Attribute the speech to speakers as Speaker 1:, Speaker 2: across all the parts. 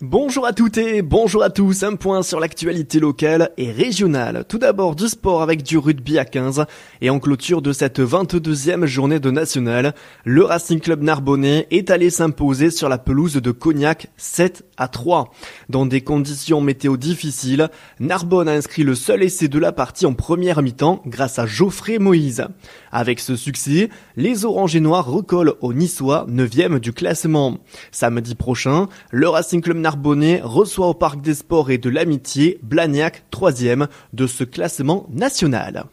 Speaker 1: Bonjour à toutes et bonjour à tous, un point sur l'actualité locale et régionale. Tout d'abord du sport avec du rugby à 15 et en clôture de cette 22e journée de nationale, le Racing Club Narbonnais est allé s'imposer sur la pelouse de Cognac 7-3. Dans des conditions météo difficiles, Narbonne a inscrit le seul essai de la partie en première mi-temps grâce à Geoffrey Moïse. Avec ce succès, les Orange et Noirs recollent aux Niçois 9e du classement. Samedi prochain, le Racing Club Narbonnais reçoit au Parc des Sports et de l'Amitié Blagnac 3e de ce classement national.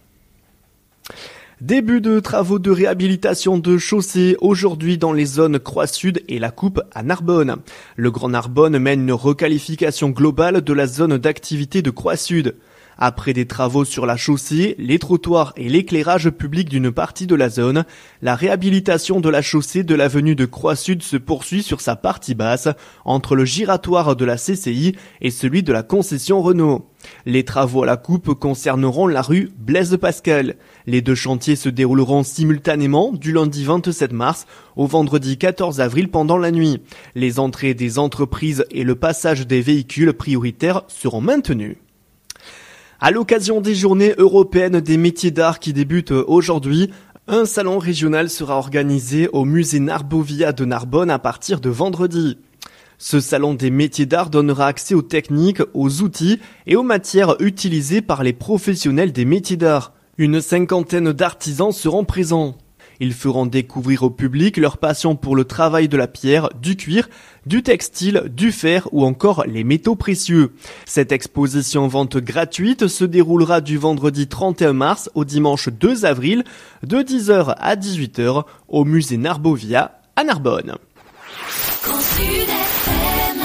Speaker 1: Début de travaux de réhabilitation de chaussées aujourd'hui dans les zones Croix-Sud et la Coupe à Narbonne. Le Grand Narbonne mène une requalification globale de la zone d'activité de Croix-Sud. Après des travaux sur la chaussée, les trottoirs et l'éclairage public d'une partie de la zone, la réhabilitation de la chaussée de l'avenue de Croix-Sud se poursuit sur sa partie basse, entre le giratoire de la CCI et celui de la concession Renault. Les travaux à la coupe concerneront la rue Blaise Pascal. Les deux chantiers se dérouleront simultanément du lundi 27 mars au vendredi 14 avril pendant la nuit. Les entrées des entreprises et le passage des véhicules prioritaires seront maintenus. À l'occasion des journées européennes des métiers d'art qui débutent aujourd'hui, un salon régional sera organisé au musée Narbovia de Narbonne à partir de vendredi. Ce salon des métiers d'art donnera accès aux techniques, aux outils et aux matières utilisées par les professionnels des métiers d'art. Une 50aine d'artisans seront présents. Ils feront découvrir au public leur passion pour le travail de la pierre, du cuir, du textile, du fer ou encore les métaux précieux. Cette exposition vente gratuite se déroulera du vendredi 31 mars au dimanche 2 avril de 10h à 18h au musée Narbovia à Narbonne.